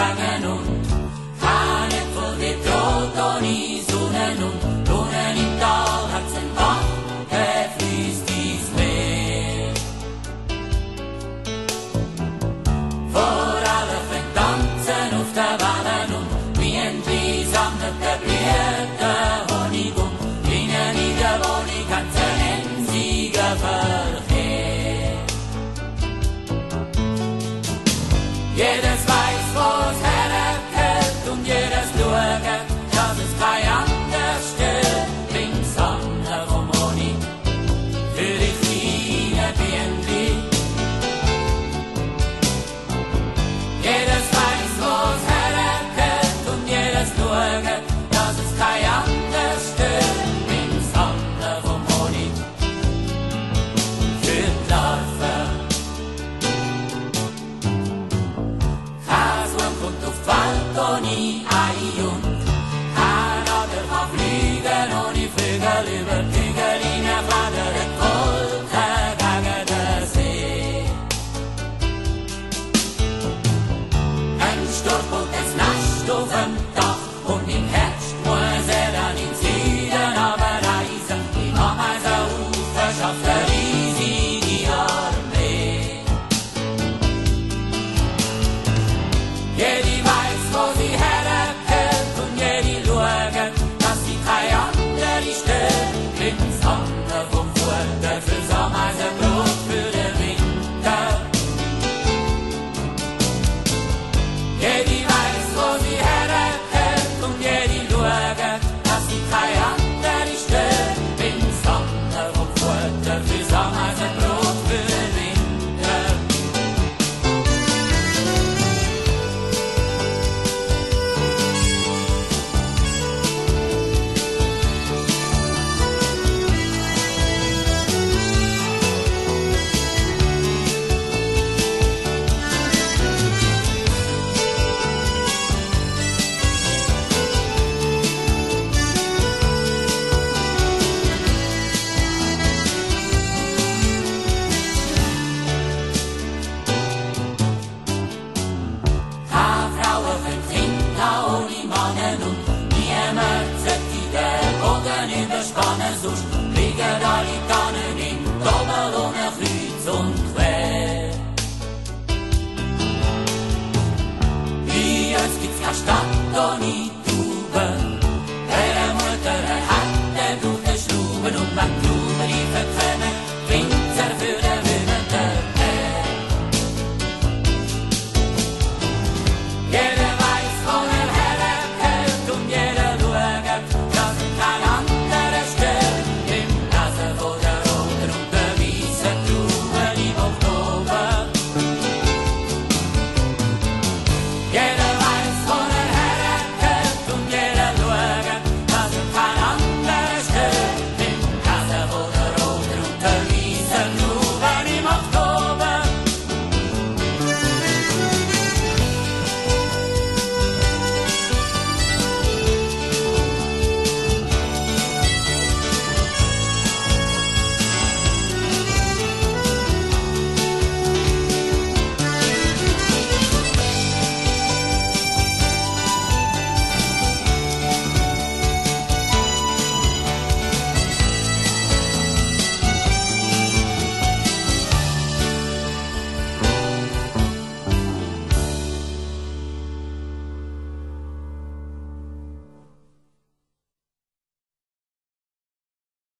gangen und kann nicht vor die Trotoni Sonnen und Lohnen im Tal hat's ein Bach, fließt dies Meer. Vor alle fängt tanzen auf der Wallen und wie ein Blie sammelt der Blüte Honig und innen in der Wohnung hat's einen Siegerverkehr. Jedes